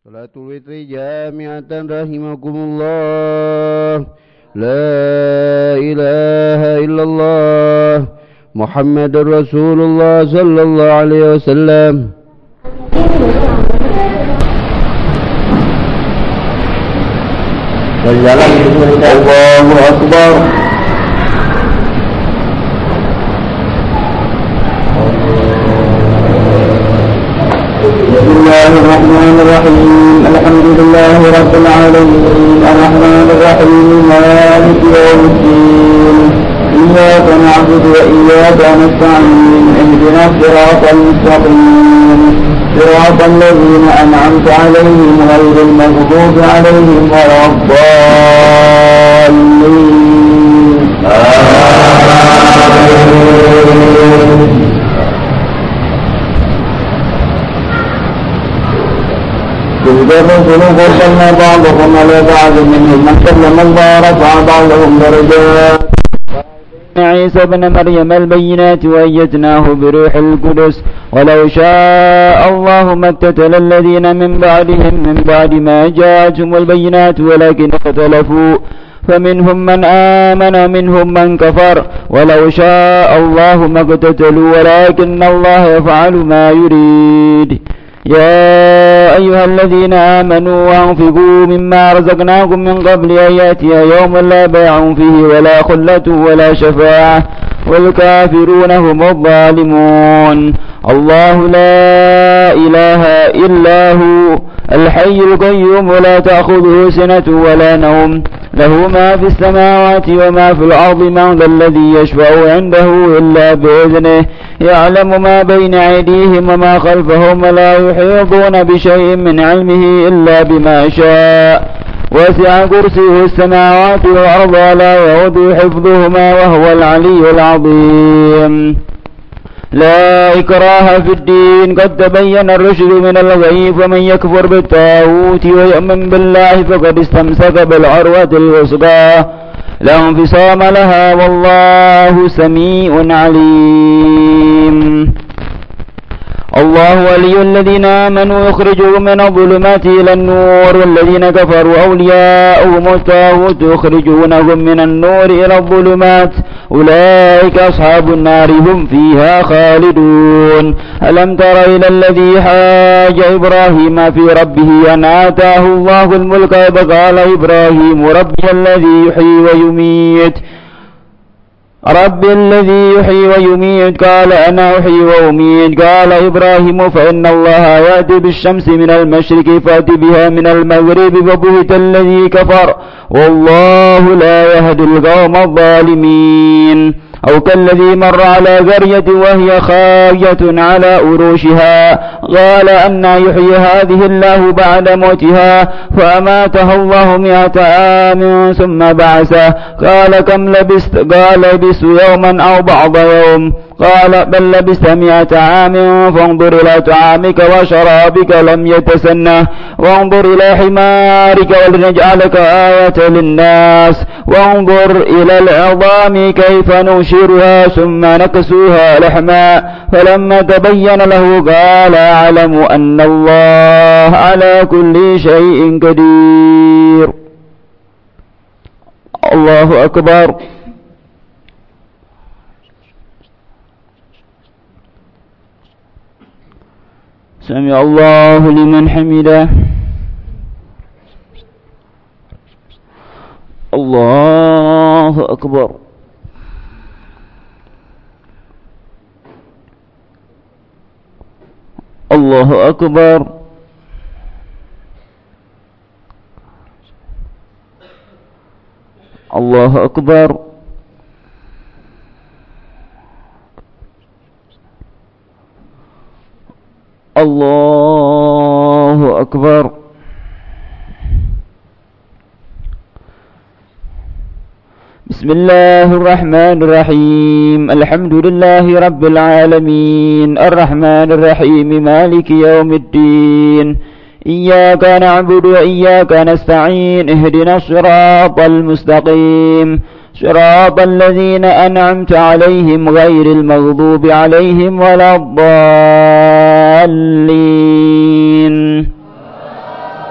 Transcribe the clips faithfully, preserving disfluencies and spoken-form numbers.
صلاة الوتر جامعة رحمكم الله. لا إله إلا الله محمد رسول الله صلى الله عليه وسلم. الله أكبر. بسم الله الرحمن الرحيم. الحمد لله رب العالمين الرحمن الرحيم مالك يوم الدين. إياك نعبد وإياك نستعين. اهدنا الصراط المستقيم صراط الذين أنعمت عليهم غير المغضوب عليهم ولا الضالين. تلك الرسل فضلنا بعضهم على بعض منهم من كلم الله ورفع بعضهم درجات. عيسى ابن مريم البينات وأيدناه بروح القدس. ولو شاء الله ما اقتتل الذين من بعدهم من بعد ما جاءتهم البينات ولكن اختلفوا فمنهم من آمن ومنهم من كفر. ولو شاء الله ما اقتتلوا ولكن الله يفعل ما يريد. يا أيها الذين آمنوا وأنفقوا مما رزقناكم من قبل أن يأتي يوم لا بيع فيه ولا خلة ولا شفاعة والكافرون هم الظالمون. الله لا إله إلا هو الحي القيوم لا تأخذه سنة ولا نوم له ما في السماوات وما في الأرض من ذا الذي يشفع عنده إلا بإذنه يعلم ما بين أيديهم وما خلفهم ولا يحيطون بشيء من علمه إلا بما شاء وسع كرسيه السماوات والأرض لا يؤوده حفظهما وهو العلي العظيم. لا إكراه في الدين قد تبين الرشد من الغي ومن يكفر بالطاغوت ويؤمن بالله فقد استمسك بالعروة الوثقى لا انفصام لها والله سميع عليم. الله ولي الذين آمنوا يخرجهم من الظلمات إلى النور والذين كفروا أولياؤهم الطاغوت يخرجونهم من النور إلى الظلمات أولئك أصحاب النار هم فيها خالدون. ألم تر إلى الذي حاج إبراهيم في ربه أن آتاه الله الملك فقال إبراهيم ربي الذي يحيي ويميت رب الذي يحيي ويميت قال أنا أحيي وأميت قال إبراهيم فإن الله يأتي بالشمس من المشرق فأت بها من المغرب فبهت الذي كفر والله لا يهدي القوم الظالمين. أو كالذي مر على قرية وهي خاوية على أروشها قال أنى يحيي هذه الله بعد موتها فأماته الله مئة عام ثم بعثه قال كم لبست قال لبثت يوما أو بعض يوم قال بل لبثت مئة عام فانظر إلى طعامك وشرابك لم يتسنه وانظر إلى حمارك ولنجعلك آية للناس وانظر إلى العظام كيف ننشرها ثم نكسوها لحما فلما تبين له قال أعلم أن الله على كل شيء قدير. الله أكبر. سمع الله لمن حمده. الله أكبر. الله أكبر. الله أكبر. الله أكبر. بسم الله الرحمن الرحيم. الحمد لله رب العالمين الرحمن الرحيم مالك يوم الدين. إياك نعبد وإياك نستعين اهدنا الصراط المستقيم صراط الذين أنعمت عليهم غير المغضوب عليهم ولا الضالين.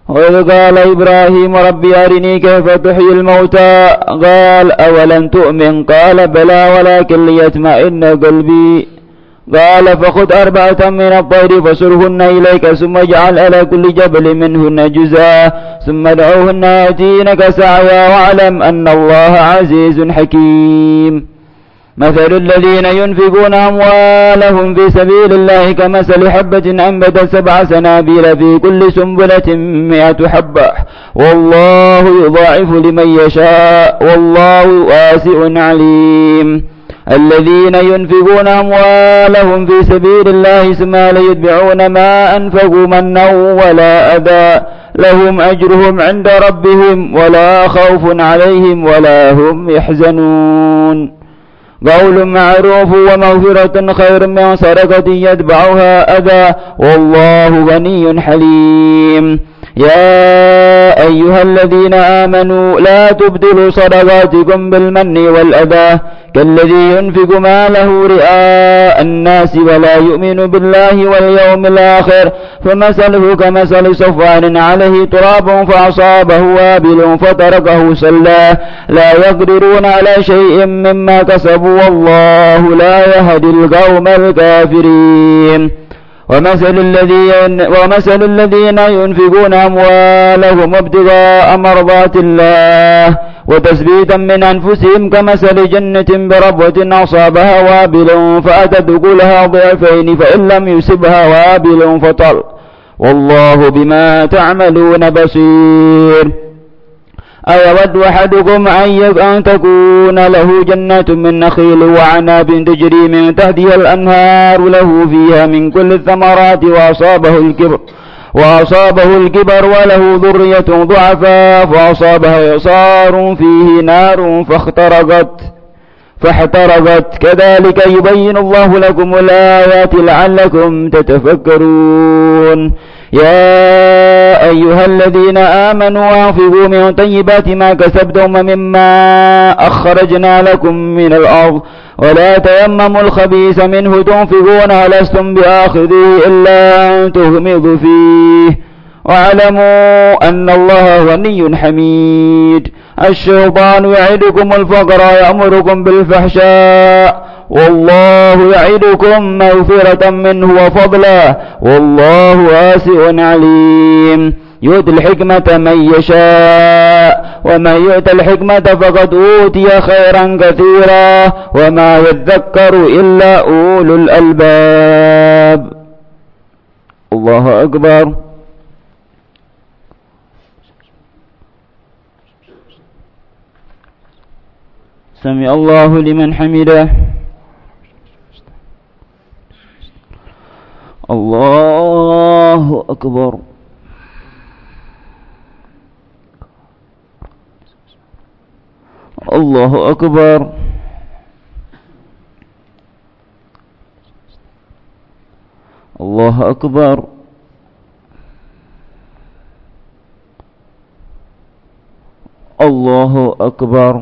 وإذ قال إبراهيم رب أرني كيف تحيي الموتى قال أولم تؤمن قال بلى ولكن ليطمئن قلبي قال فخذ أربعة من الطير فصرهن إليك ثم اجعل على كل جبل منهن جزءا ثم ادعوهن يأتينك سعيا واعلم أن الله عزيز حكيم مثل الذين ينفقون أموالهم في سبيل الله كمثل حبة أنبتت سبع سنابل في كل سنبلة مئة حبة والله يضاعف لمن يشاء والله واسع عليم الذين ينفقون أموالهم في سبيل الله ثم لا يتبعون ما أنفقوا منا ولا أذى لهم أجرهم عند ربهم ولا خوف عليهم ولا هم يحزنون قول معروف ومغفرة خير من صدقة يتبعها أذى والله غني حليم يا أيها الذين آمنوا لا تبطلوا صدقاتكم بالمن والأذى كالذي ينفق ماله رئاء الناس ولا يؤمن بالله واليوم الآخر فمثله كمثل صفوان عليه تراب فأصابه وابل فتركه سلا لا يقدرون على شيء مما كسبوا والله لا يهدي القوم الكافرين ومثل الذين ومثل الذين ينفقون أموالهم ابتغاء مرضات الله وتثبيتا من أنفسهم كمثل جنة بربوة أصابها وابل فأتت أكلها ضعفين فإن لم يصبها وابل فطل والله بما تعملون بصير أيود أحدكم أن تكون له جنة من نخيل وعناب تجري من تحتها الأنهار له فيها من كل الثمرات وأصابه الكبر وأصابه الكبر وله ذرية ضعفاء فأصابها إعصار فيه نار فاخترقت فاحترقت كذلك يبين الله لكم الآيات لعلكم تتفكرون يا أيها الذين آمنوا أنفقوا من طيبات ما كسبتم مما أخرجنا لكم من الأرض ولا تيمموا الخبيث منه تنفقون لستم بآخذيه إلا أن تغمضوا فيه واعلموا أن الله غني حميد الشيطان يعدكم الفقر ويأمركم بالفحشاء والله يعدكم مغفرة منه وفضلا والله واسع عليم يؤتي الحكمة من يشاء ومن يؤت الحكمة فقد أوتي خيرا كثيرا وما يذكر إلا أولو الألباب الله أكبر سمع الله لمن حمده الله أكبر الله أكبر الله أكبر الله أكبر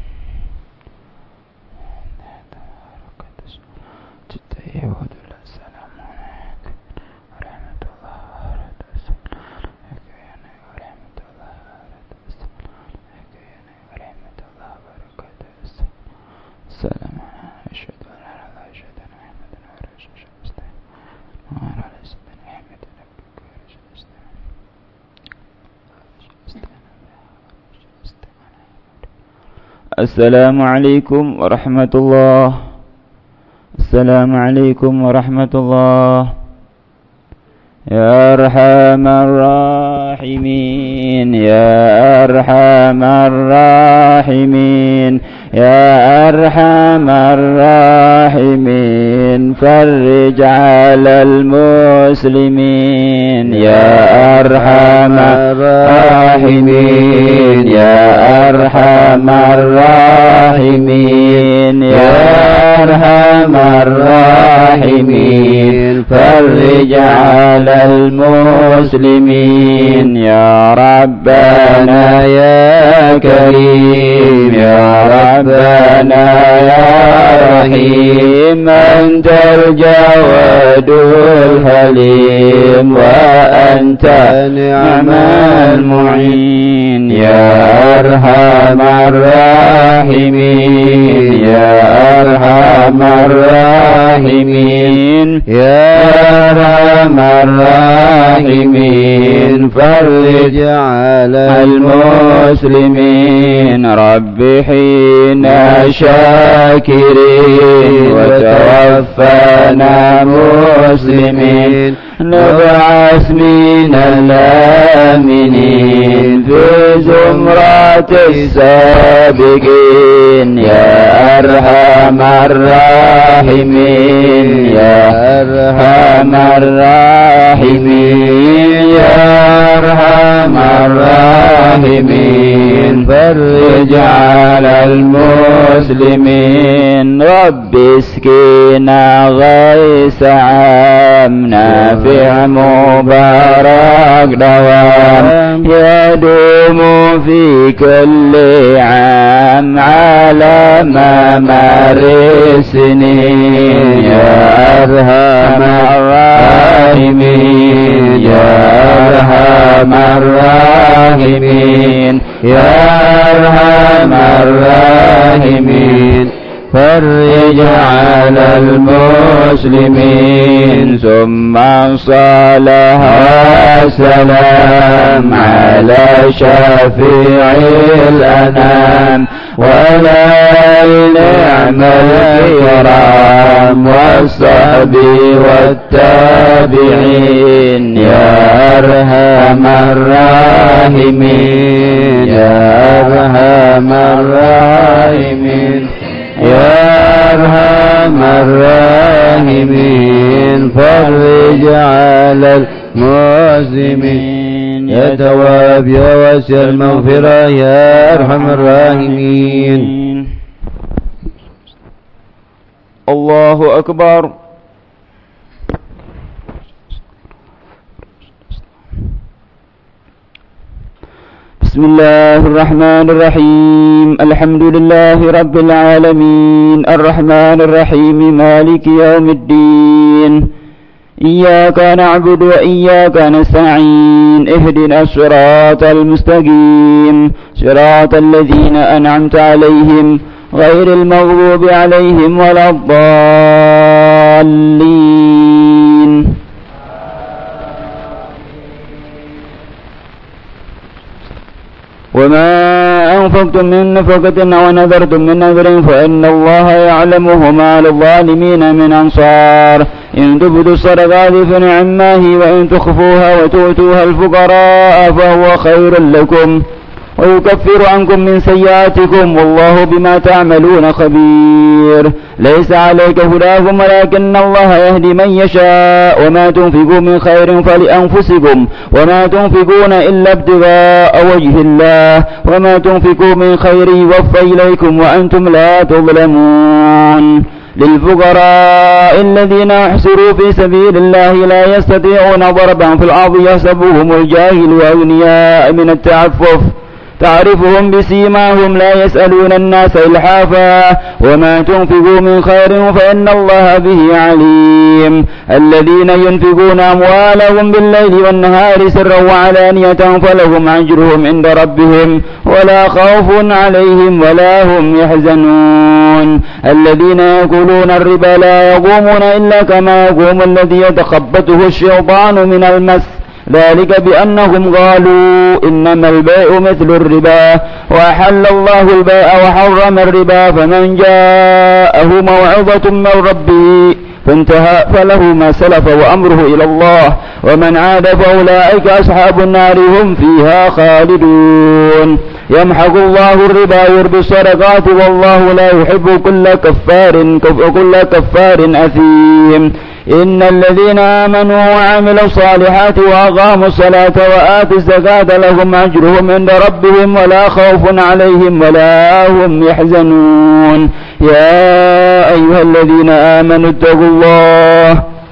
السلام عليكم ورحمة الله السلام عليكم ورحمة الله يا أرحم الراحمين يا أرحم الراحمين يا أرحم الراحمين فرج على المسلمين يا أرحم الراحمين يا أرحم الراحمين يا أرحم الراحمين فرج على المسلمين يا ربنا يا كريم يا ربنا يا رحيم أنت الجواد الحليم وأنت نعم المعين يا أرحم الراحمين يا أرحم الراحمين يا أرحم الراحمين فرج على المسلمين رب حين شاكرين وتوفنا مسلمين نبعث من الآمنين في زمرة السابقين يا أرحم الراحمين يا أرحم الراحمين يا أرحم الراحمين فرج على المسلمين رب اسقنا غيث عام نافع مبارك دوام يدوم في كل عام على ممر السنين يا أرحم الراحمين يا أرحم الراحمين يا أرحم الراحمين فرج على المسلمين ثم صلاة والسلام على شفيع الأنام ولا نعم الكرام والصحب والتابعين يا أرحم الراحمين يا أرحم الراحمين يا أرحم الراحمين فرج على المسلمين يا تواب يا واسع المغفرة يا أرحم الراحمين. الله أكبر. بسم الله الرحمن الرحيم الحمد لله رب العالمين الرحمن الرحيم مالك يوم الدين إياك نعبد وإياك نستعين اهدنا الصراط المستقيم صراط الذين أنعمت عليهم غير المغضوب عليهم ولا الضالين. وما أنفقتم من نفقة أو نذرتم من نذر فإن الله يعلمه ما للظالمين من أنصار إن تبدوا الصدقات فنعما هي وإن تخفوها وتؤتوها الفقراء فهو خير لكم ويكفر عنكم من سيئاتكم والله بما تعملون خبير. ليس عليك هداهم ولكن الله يهدي من يشاء وما تنفقوا من خير فلأنفسكم وما تنفقون إلا ابتغاء وجه الله وما تنفقوا من خير يوفى إليكم وأنتم لا تظلمون. للفقراء الذين احصروا في سبيل الله لا يستطيعون ضربا في الأرض يحسبهم الجاهل أغنياء من التعفف تعرفهم بسيماهم لا يسألون الناس إلحافا وما تنفقوا من خير فإن الله به عليم. الذين ينفقون أموالهم بالليل والنهار سرا وعلانية فلهم أجرهم عند ربهم ولا خوف عليهم ولا هم يحزنون. الذين يأكلون الربا لا يقومون إلا كما يقوم الذي يتخبطه الشيطان من المس ذلك بأنهم قالوا إنما البيع مثل الربا وأحل الله البيع وحرم الربا فمن جاءه موعظة من ربه فانتهى فله ما سلف وأمره إلى الله ومن عاد فأولئك أصحاب النار هم فيها خالدون. يمحق الله الربا ويربي الصدقات والله لا يحب كل كفار كل كفار أثيم. إن الذين آمنوا وعملوا الصالحات وأقاموا الصلاة وآتوا الزكاة لهم أجرهم عند ربهم ولا خوف عليهم ولا هم يحزنون. يا أيها الذين آمنوا اتقوا الله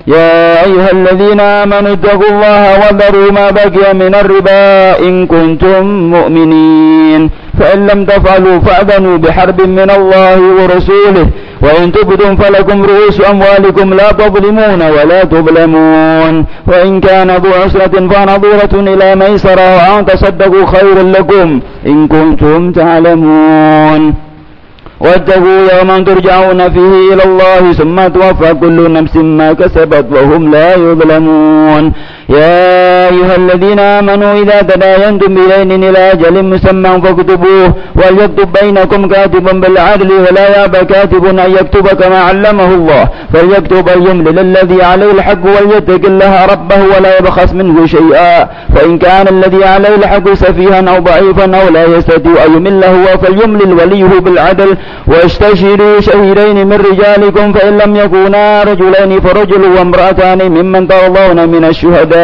يا أيها الذين آمنوا اتقوا الله وذروا ما بقي من الربا إن كنتم مؤمنين فإن لم تفعلوا فأذنوا بحرب من الله ورسوله وإن تبدوا فلكم رؤوس أموالكم لا تظلمون ولا تظلمون وإن كان ذو عسرة فنظيرة إلى ميسرة وأن تصدقوا خير لكم إن كنتم تعلمون واتقوا يوما ترجعون فيه إلى الله ثم توفى كل نفس ما كسبت وهم لا يظلمون يا أيها الذين آمنوا إذا تداينتم بدين إلى أجل مسمى فاكتبوه وليكتب بينكم كاتب بالعدل ولا يأبى كاتب أن يكتب كما علمه الله فليكتب اليملل الذي عليه الحق وليتق الله ربه ولا يبخس منه شيئا فإن كان الذي عليه الحق سفيها أو ضعيفا أو لا يستطيع أن يمل هو فليملل وليه بالعدل واستشهدوا شهيدين من رجالكم فإن لم يكونا رجلين فرجل وامرأتان ممن ترضون من الشهداء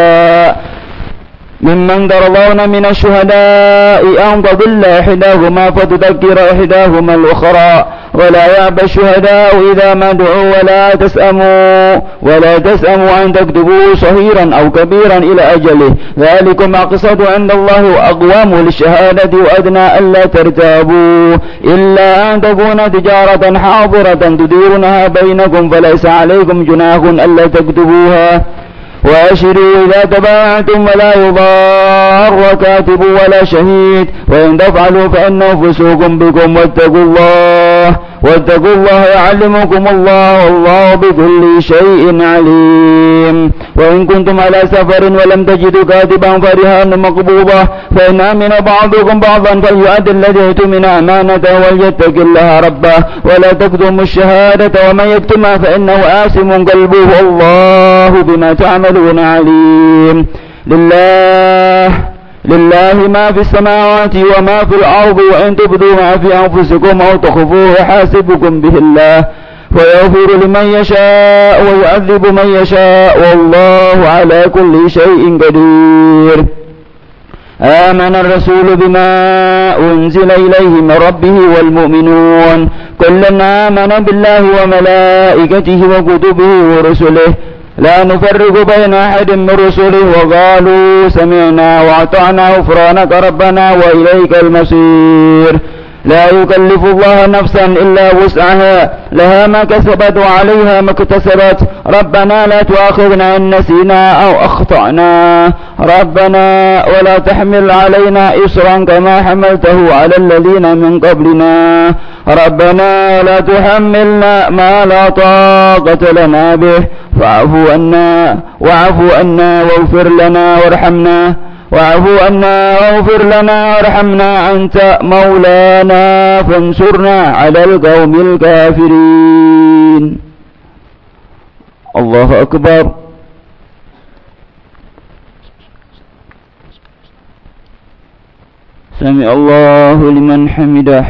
ممن ترضون من الشهداء أن تضل إحداهما فتذكر إحداهما الأخرى ولا يأبى الشهداء إذا ما دعوا ولا تسأموا ولا تسأموا أن تكتبوا صغيرا أو كبيرا إلى أجله ذلكم أقسط عند الله وأقوام للشهادة وأدنى ألا ترتابوا إلا أن تكون تجارة حاضرة تديرونها بينكم فليس عليكم جناح ألا تكتبوها وأشهدوا إذا تبايعتم ولا يضار كاتب ولا شهيد وإن تفعلوا فإنه فسوق بكم واتقوا الله واتقوا الله يعلمكم الله والله بكل شيء عليم وإن كنتم على سفر ولم تجدوا كاتبا فرهان مقبوضة فإن أمن بعضكم بعضا فليؤد الذي اؤتمن أمانته وليتق الله ربه ولا تكتموا الشهادة ومن يكتمها فإنه آثم قلبه والله بما تعملون عليم لله لله ما في السماوات وما في الأرض وإن تبدوا ما في أنفسكم أو تخفوه يحاسبكم به الله ويغفر لمن يشاء ويعذب من يشاء والله على كل شيء قدير آمن الرسول بما أنزل إليه من ربه والمؤمنون كلنا آمن بالله وملائكته وكتبه ورسله لا نفرق بين أحد من رسله وقالوا سمعنا وأطعنا غفرانك ربنا وإليك المصير لا يكلف الله نفسا إلا وسعها لها ما كسبت وعليها ما اكتسبت ربنا لا تؤاخذنا إن نسينا أو أخطأنا ربنا ولا تحمل علينا إصرا كما حملته على الذين من قبلنا ربنا لا تحملنا ما لا طاقة لنا به فاعف عنا واعف عنا واغفر لنا وارحمنا واعف عنا واغفر لنا وارحمنا أنت مولانا فانصرنا على القوم الكافرين. الله أكبر. سمع الله لمن حمده.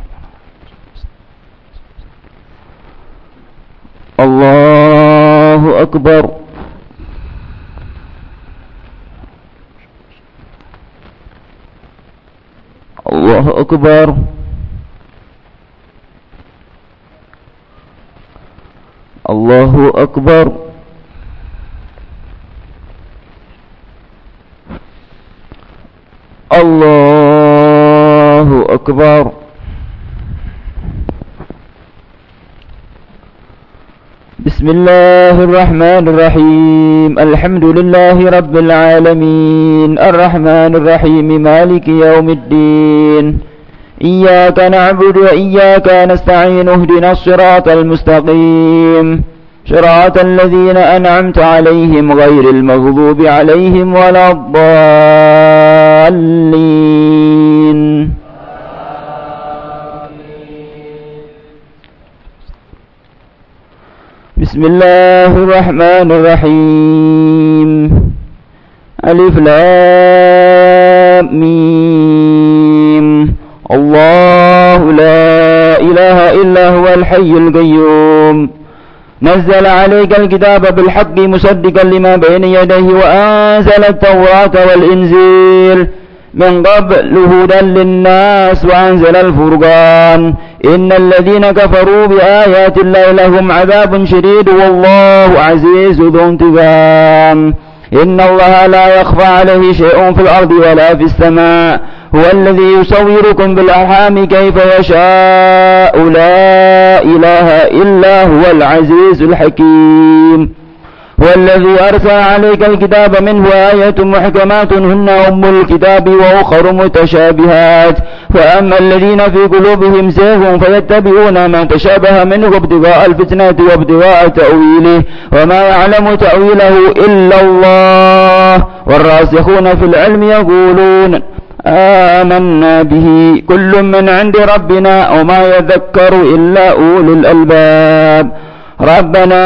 الله أكبر. الله أكبر. الله أكبر. الله أكبر. بسم الله الرحمن الرحيم الحمد لله رب العالمين الرحمن الرحيم مالك يوم الدين إياك نعبد وإياك نستعين اهدنا الصراط المستقيم صراط الذين أنعمت عليهم غير المغضوب عليهم ولا الضالين. بسم الله الرحمن الرحيم ألف لام ميم الله لا إله إلا هو الحي القيوم نزل عليك الكتاب بالحق مصدقا لما بين يديه وأنزل التوراة والإنجيل من قبل هدى للناس وأنزل الفرقان إن الذين كفروا بآيات الله لهم عذاب شديد والله عزيز ذو انتقام. إن الله لا يخفى عليه شيء في الأرض ولا في السماء، هو الذي يصوركم بالأرحام كيف يشاء، لا إله إلا هو العزيز الحكيم. هو الذي أرسل عليك الكتاب منه آيات محكمات هن أم الكتاب وأخر متشابهات، فأما الذين في قلوبهم زيغ فيتبعون ما تشابه منه ابتغاء الفتنة وابتغاء تأويله، وما يعلم تأويله إلا الله، والراسخون في العلم يقولون آمنا به كل من عند ربنا وما يذكر إلا أولو الألباب. ربنا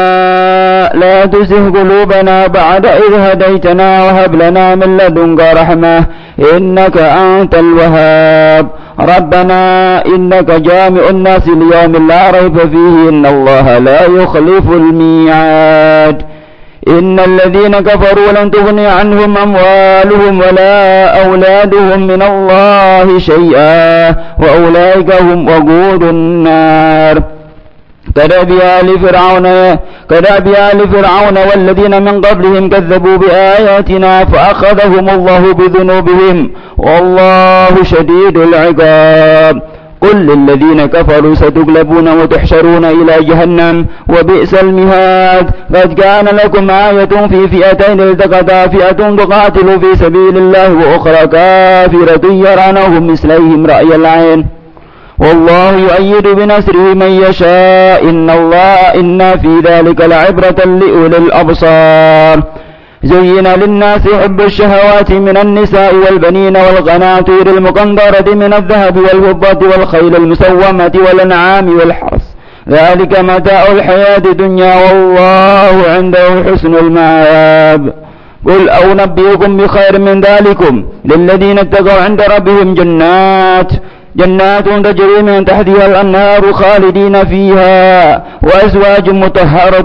لا تزغ قلوبنا بعد إذ هديتنا وهب لنا من لدنك رحمة إنك أنت الوهاب. ربنا إنك جامع الناس ليوم لا ريب فيه إن الله لا يخلف الميعاد. إن الذين كفروا لن تغني عنهم أموالهم ولا أولادهم من الله شيئا وأولئك هم وقود النار. كدأب آل فرعون كدأب آل فرعون والذين من قبلهم كذبوا بآياتنا فأخذهم الله بذنوبهم والله شديد العقاب. قل للذين كفروا ستغلبون وتحشرون إلى جهنم وبئس المهاد. قد كان لكم آية في فئتين التقتا، فئة تقاتل في سبيل الله وأخرى كافرة يرونهم مثليهم رأي العين والله يؤيد بنصره من يشاء إن الله إن في ذلك لعبرة لأولي الأبصار. زين للناس حب الشهوات من النساء والبنين والقناطير المقنطرة من الذهب والفضة والخيل المسومة والأنعام والحرث ذلك متاع الحياة الدنيا والله عنده حسن المآب. قل أنبئكم بخير من ذلكم للذين اتقوا عند ربهم جنات جنات تجري من تحتها الأنهار خالدين فيها وأزواج مطهرة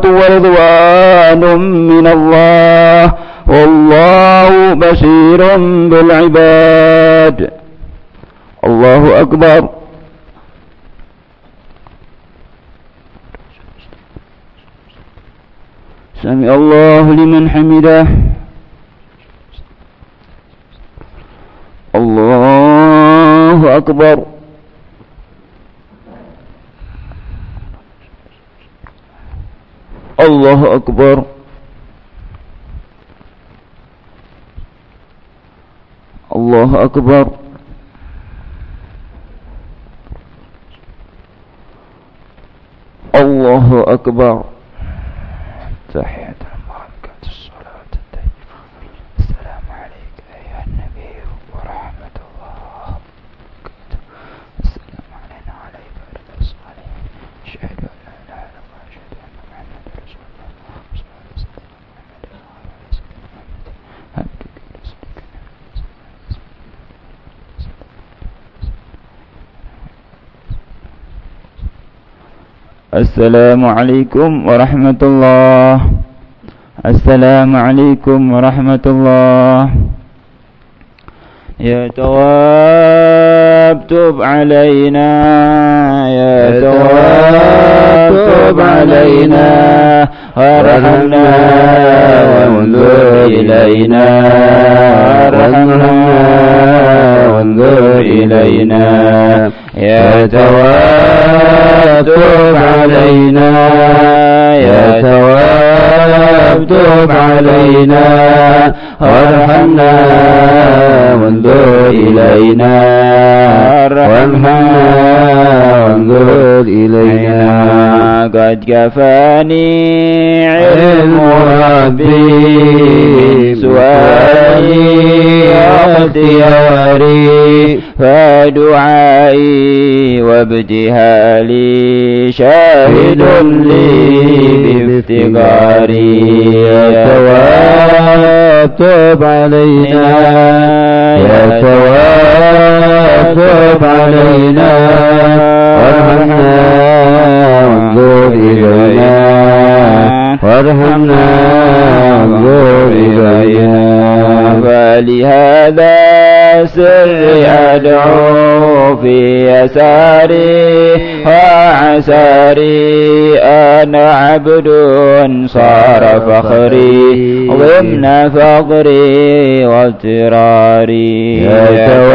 ورضوان من الله والله بصير بالعباد. الله أكبر. سمع الله لمن حمده. الله أكبر. الله أكبر. الله أكبر. الله أكبر. تحية المباركة الصلاة الطيبة. السلام عليك أيها النبي ورحمة الله وبركاته. السلام علينا وعلى عباد الصالحين. أشهد أن لا إله إلا الله وأشهد أن محمدا رسول الله. صلى الله عليه وسلم محمد وعلى آله وصحبه محمد عبدك ورسولك. السلام عليكم ورحمة الله. السلام عليكم ورحمة الله. يا تواب تب علينا يا تواب تب علينا وارحمنا وانظر إلينا وارحمنا وانظر إلينا يا تواب تب علينا يا تواب تب علينا وارحمنا وانظر إلينا وارحمنا وانظر إلينا. قد كفاني علم ربي سؤالي واختياري فدعائي وابتهالي شاهد لي بافتقاري. يا تواب تب علينا يا تواب تب علينا وارحمنا وانظر إلينا وارحمنا وانظر إلينا. فلهذا السر أدعو في يساري وعساري أنا عبد صار فخري ضمن فقري واضطراري يا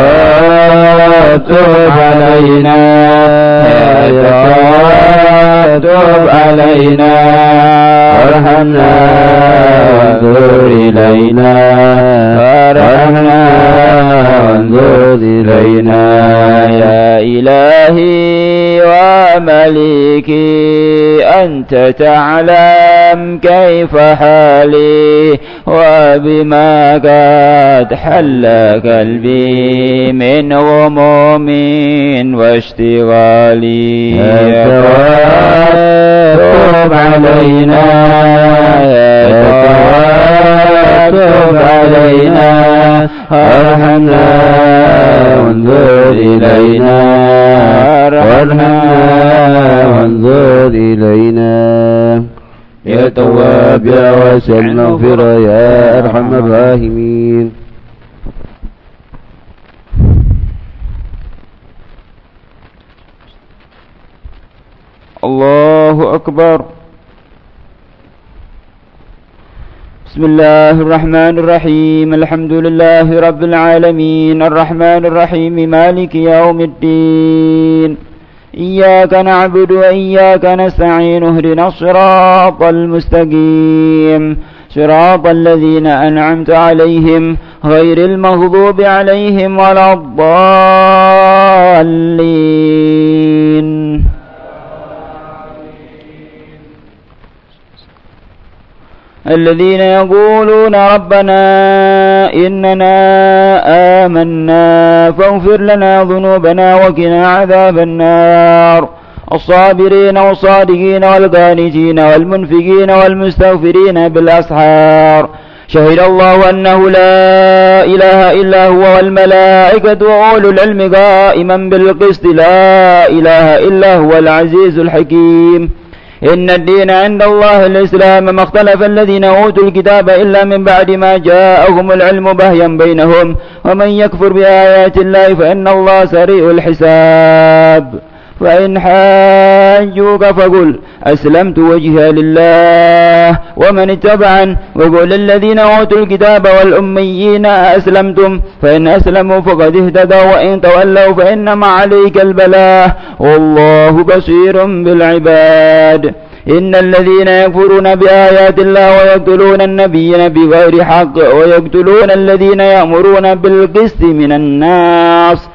تواتب علينا يا تواتب علينا وارحمنا وانظر إلينا وارحمنا وانظر إلينا يا إلهي ومليكي أنت تعلم كيف حالي وبما قد حل قلبي من غموم واشتغالي يا تواتب علينا يا تواتب علينا وارحمنا وانظر إلينا وارحمنا وانظر إلينا يا تواب يا واسع المغفرة يا أرحم الراحمين. الله أكبر. بسم الله الرحمن الرحيم. الحمد لله رب العالمين الرحمن الرحيم مالك يوم الدين. إياك نعبد وإياك نستعين اهدنا الصراط المستقيم صراط الذين أنعمت عليهم غير المغضوب عليهم ولا الضالين. الذين يقولون ربنا إننا آمنا فاغفر لنا ذنوبنا وقنا عذاب النار. الصابرين والصادقين والقانتين والمنفقين والمستغفرين بالأسحار. شهد الله أنه لا إله إلا هو والملائكة وأولو العلم قائما بالقسط لا إله إلا هو العزيز الحكيم. إن الدين عند الله الإسلام ما اختلف الذين أوتوا الكتاب إلا من بعد ما جاءهم العلم بهيا بينهم ومن يكفر بآيات الله فإن الله سريع الحساب. فإن حاجوك فقل أسلمت وجهي لله ومن اتبعن وقل الذين أوتوا الكتاب والأميين أسلمتم فإن أسلموا فقد اهتدوا وإن تولوا فإنما عليك البلاغ والله بصير بالعباد. إن الذين يكفرون بآيات الله ويقتلون النبيين بغير حق ويقتلون الذين يأمرون بالقسط من الناس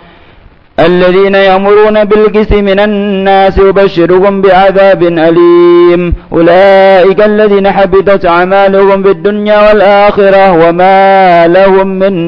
الذين يأمرون بالقسط من الناس يبشرهم بعذاب أليم. أولئك الذين حبطت أعمالهم في الدنيا والآخرة وما لهم من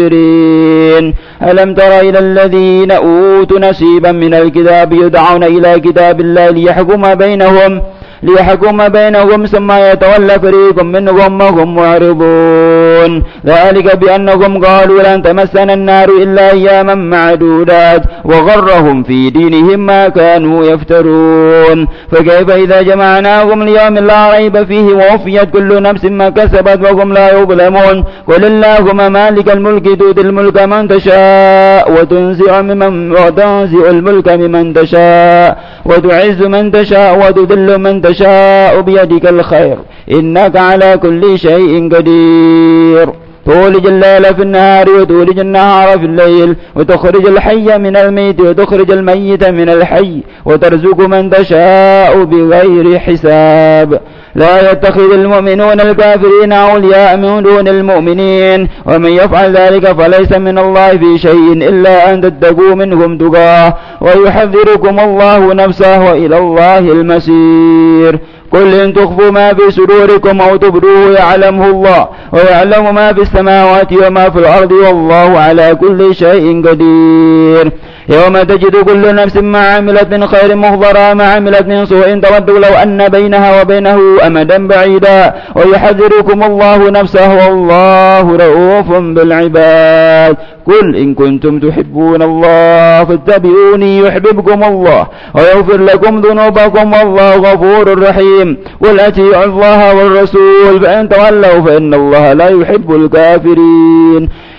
ناصرين. ألم تر إلى الذين أوتوا نصيبا من الكتاب يدعون إلى كتاب الله ليحكم بينهم ليحكم بينهم ثم يتولى فريق منهم وهم معرضون. ذلك بأنهم قالوا لن تمسنا النار إلا أياما معدودات وغرهم في دينهم ما كانوا يفترون. فكيف إذا جمعناهم ليوم لا ريب فيه ووفيت كل نفس ما كسبت وهم لا يظلمون. قل اللهم مالك الملك تؤتي الملك من تشاء وتنزع ممن وتنزع الملك ممن تشاء وتعز من تشاء وتذل من تشاء بيدك الخير إنك على كل شيء قدير. تولج الليل في النهار وتولج النهار في الليل وتخرج الحي من الميت وتخرج الميت من الحي وترزق من تشاء بغير حساب. لا يتخذ المؤمنون الكافرين أولياء من دون المؤمنين ومن يفعل ذلك فليس من الله في شيء إلا أن تتقوا منهم تقاه ويحذركم الله نفسه وإلى الله المسير. قل إن تخفوا ما في صدوركم أو تبدوه يعلمه الله ويعلم ما في السماوات وما في الأرض والله على كل شيء قدير. يوم تجد كل نفس ما عملت من خير محضرا ما عملت من سوء تود لو أن بينها وبينه أمدا بعيدا ويحذركم الله نفسه والله رؤوف بالعباد. قل إن كنتم تحبون الله فاتبعوني يحببكم الله ويغفر لكم ذنوبكم والله غفور رحيم. قل أطيعوا الله والرسول فإن تولوا فإن الله لا يحب الكافرين.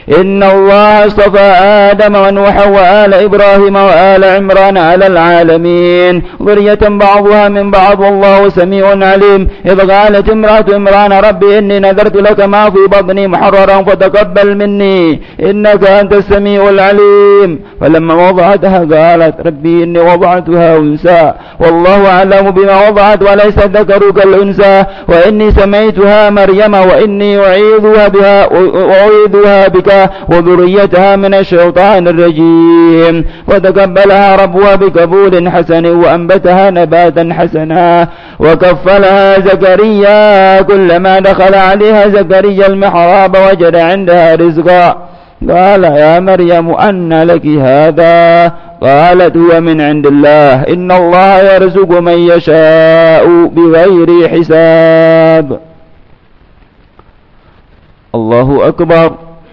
إن الله اصطفى آدم ونوحا وآل إبراهيم وآل عمران على العالمين ذرية بعضها من بعض والله سميع عليم. إذ قالت امرأة عمران ربي إني نذرت لك ما في بطني محررا فتقبل مني إنك أنت السميع العليم. فلما وضعتها قالت ربي إني وضعتها أنثى والله أعلم بما وضعت وليس الذكر كالأنثى وإني سميتها مريم وإني أعيذها بها وأعيذها بك وذريتها من الشيطان الرجيم. وتقبلها ربها بقبول حسن وأنبتها نباتا حسنا وكفلها زكريا كلما دخل عليها زكريا المحراب وجد عندها رزقا قال يا مريم أنى لك هذا قالت هو من عند الله إن الله يرزق من يشاء بغير حساب. الله أكبر.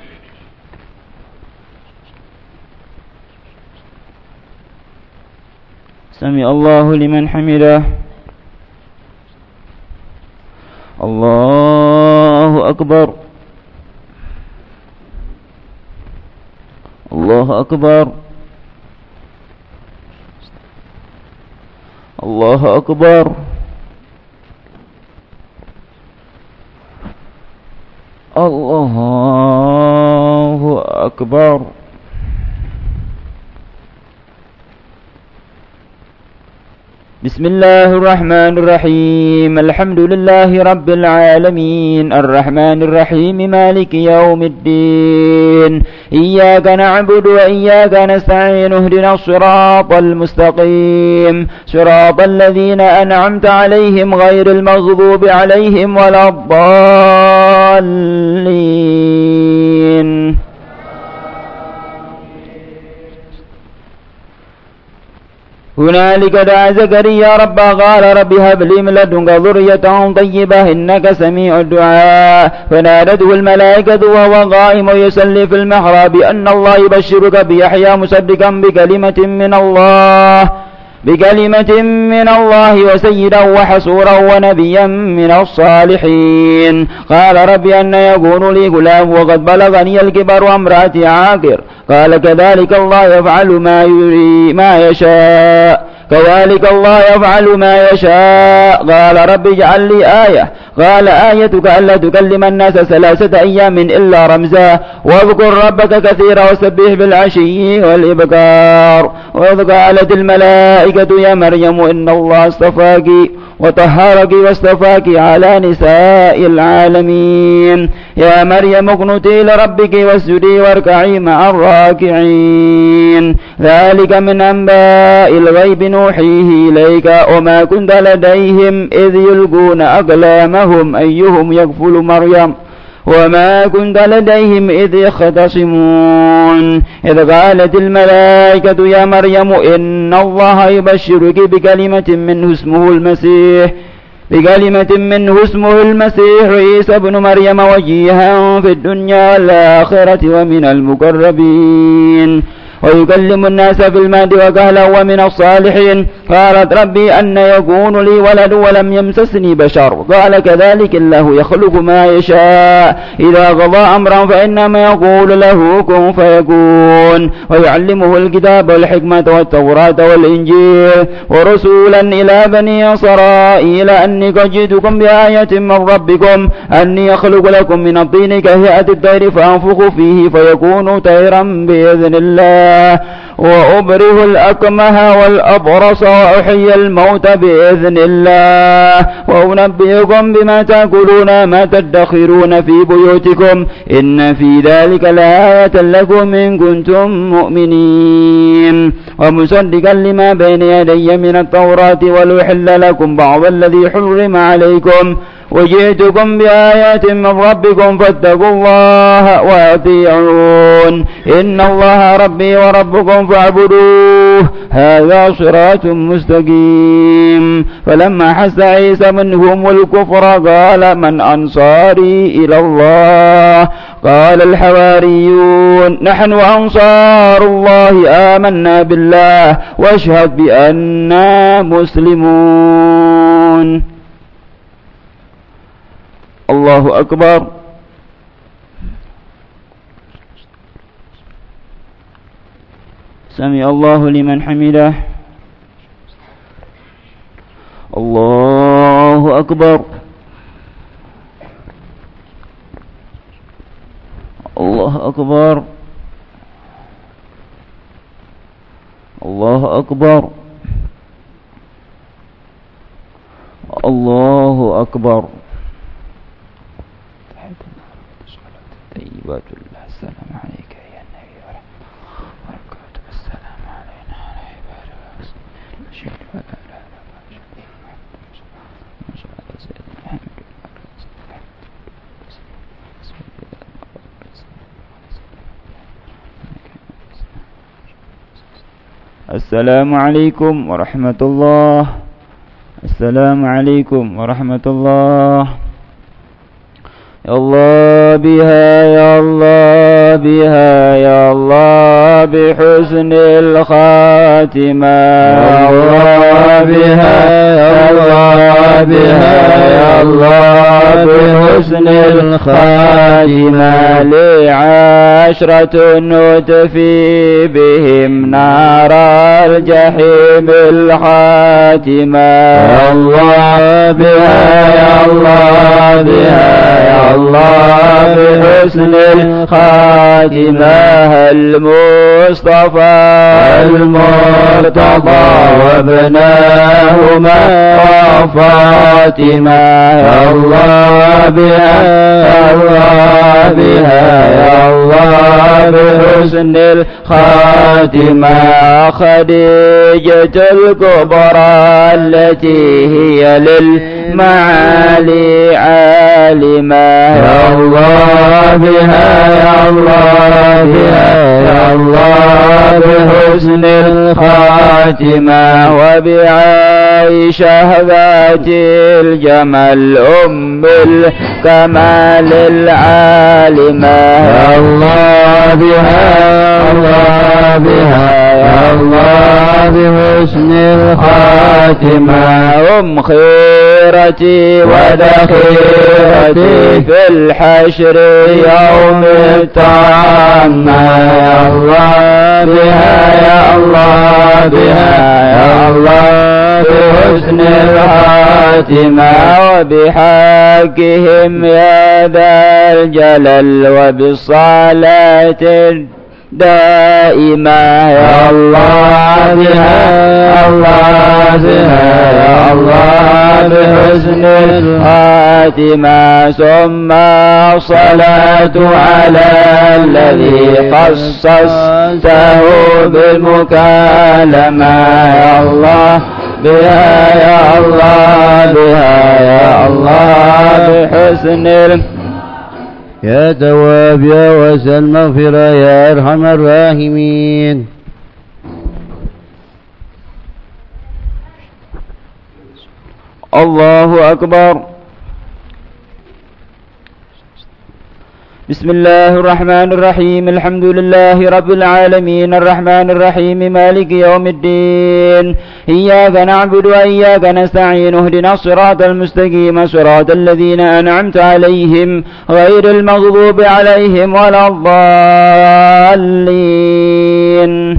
سمع الله لمن حمده. الله أكبر. الله أكبر. الله أكبر. الله أكبر. بسم الله الرحمن الرحيم الحمد لله رب العالمين الرحمن الرحيم مالك يوم الدين إياك نعبد وإياك نستعين اهدنا الصراط المستقيم صراط الذين أنعمت عليهم غير المغضوب عليهم ولا الضالين. هنالك دعا زكريا ربه قال رب هب لي من لدنك ذرية طيبة إنك سميع الدعاء. فنادته الملائكة وهو قائم يصلي في المحراب أن الله يبشرك بيحيى مصدقا بكلمة من الله بكلمة من الله وسيدا وحصورا ونبيا من الصالحين. قال رب أن يكون لي غلام وقد بلغني الكبر وامرأتي عاقر. قال كذلك الله يفعل ما يري ما يشاء كذلك الله يفعل ما يشاء. قال رب اجعل لي آية. قال آيتك ألا تكلم الناس ثلاثة أيام إلا رمزا واذكر ربك كثيرا وسبح بالعشي والإبكار. وإذ قالت الملائكة يا مريم إن الله اصطفاك وطهرك واصطفاك على نساء العالمين. يا مريم اقنتي لربك واسجدي واركعي مع الراكعين. ذلك من أنباء الغيب نوحيه إليك وما كنت لديهم إذ يلقون أقلامهم أيهم يكفل مريم وما كنت لديهم إذ يختصمون. إذ قالت الملائكة يا مريم إن الله يبشرك بكلمة منه اسمه المسيح بكلمة منه اسمه المسيح عيسى ابن مريم وجيها في الدنيا والآخرة ومن المقربين ويكلم الناس في المهد وكهلا ومن الصالحين. قالت ربي أن يكون لي ولد ولم يمسسني بشر. قال كذلك الله يخلق ما يشاء إذا قضى أمرا فإنما يقول له كن فيكون. ويعلمه الكتاب والحكمة والتوراة والإنجيل ورسولا إلى بني إسرائيل أني قد جئتكم بآية من ربكم أني أخلق لكم من الطين كهيئة الطير فأنفخ فيه فيكون طيرا بإذن الله وأبره الأكمه والأبرص وأحيي الموت بإذن الله وأنبئكم بما تأكلون ما تدخرون في بيوتكم إن في ذلك لآية لكم إن كنتم مؤمنين. ومصدقا لما بين يدي من التوراة ولأحل لكم بعض الذي حرم عليكم وجئتكم بآيات من ربكم فاتقوا الله وأطيعون إن الله ربي وربكم فاعبدوه هذا صراط مستقيم. فلما حس عيسى منهم الكفر قال من أنصاري إلى الله قال الحواريون نحن أنصار الله آمنا بالله واشهد بأننا مسلمون. الله أكبر. سمع الله لمن حمده. الله أكبر. الله أكبر. الله أكبر. الله أكبر. طيبات الله. السلام عليك يا النبي ورحمة الله وبركاته. السلام علينا وعلى عباده الصالحين. السلام عليكم ورحمة الله. السلام عليكم ورحمة الله. يا الله بها يا الله بها يا الله بحسن الخاتمة. يا الله بها يا الله بها يا الله بحسن الخاتمة. لعشرة نتفي بهم نار الجحيم الحاتمة. يا الله بها يا الله بها يا الله بحسن الخاتمة. المصطفى المرتضى وابناهما وفاطمة. يا الله بها يا الله بها يا الله بحسن الخاتمة. خديجة الكبرى التي هي للمعالي عالمة. يا الله بها يا الله بها يا الله بحسن الخاتمة. وبعائشة ذات الجمال أم الكمال العالمة. يا الله بها يا الله بها يا الله بحسن الخاتمة. أم خيرتي ودخيرتي في الحشر يوم الطامة. يا الله بها يا الله بها يا الله بحسن الخاتمة. وبحقهم يا ذا الجلال وبالصلاة دائما. يا الله بها يا الله بها يا الله بحسن الخاتمة. ثم الصلاة على الذي خصصته بالمكالمة. يا الله بها يا الله بها يا الله بحسن الخاتمة. يا تواب يا واسع المغفرة يا أرحم الراحمين. الله أكبر. بسم الله الرحمن الرحيم. الحمد لله رب العالمين الرحمن الرحيم مالك يوم الدين. إياك نعبد وإياك نستعين. اهدنا الصراط المستقيم صراط الذين أنعمت عليهم غير المغضوب عليهم ولا الضالين.